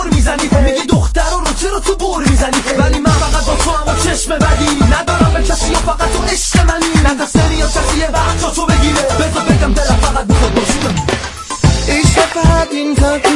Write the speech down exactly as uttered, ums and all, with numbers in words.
گر میزنی، میگی دختر رو چرا تو بر میزنی، ولی من فقط با تو هم و چشم بدی ندارم به کسی و فقط تو عشق منی. ندستنی یا کسی یه وقت تو بگیره، بذار بگم دلم فقط میخواد با تو بمونه. عشق فقط این تا